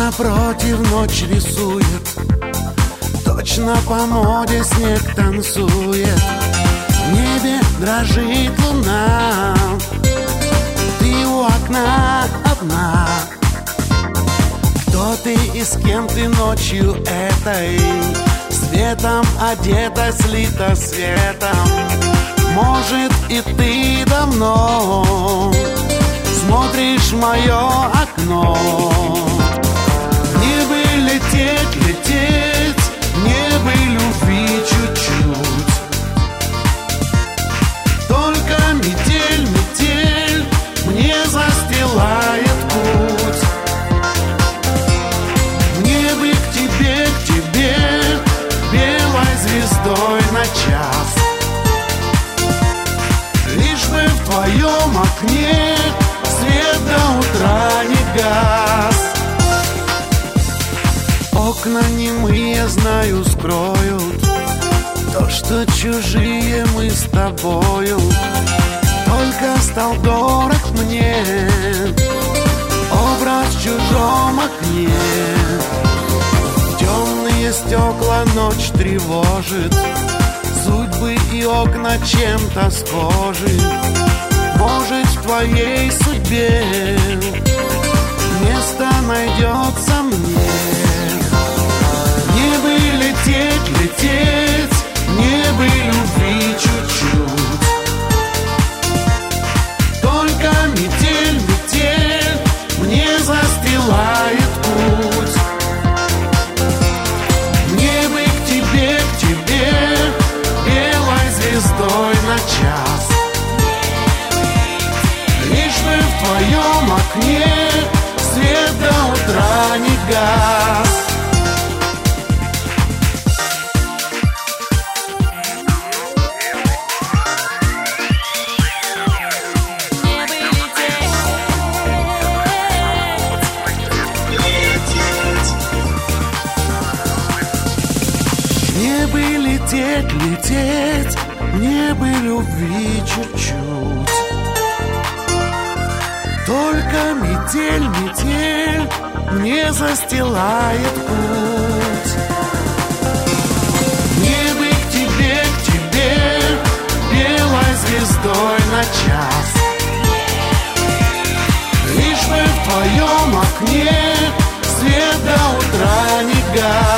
напротив ночь рисует, точно по моде снег танцует. В небе дрожит луна, ты у окна одна. Кто ты и с кем ты ночью этой? Светом одета, слита светом. Может, и ты давно смотришь в мое окно. Мне бы лететь, лететь, мне бы любви чуть-чуть. Только метель, метель мне застилает путь. Мне бы к тебе, белой звездой на час. Лишь бы в твоем окне свет до утра не гас. Окна немые, знаю, скроют то, что чужие мы с тобою. Только стал дорог мне образ в чужом окне. Темные стекла ночь тревожит, судьбы и окна чем-то схожи. Может, в твоей судьбе место найдется мне. Мне бы лететь, лететь, мне бы любви чуть-чуть. Только метель, метель мне застилает путь. Мне бы к тебе, белой звездой на час. Лишь бы в твоем окне свет до утра не гас. Мне бы лететь, лететь, мне бы любви чуть-чуть. Только метель, метель мне застилает путь. Мне бы к тебе, белой звездой на час. Лишь бы в твоем окне свет до утра не гас.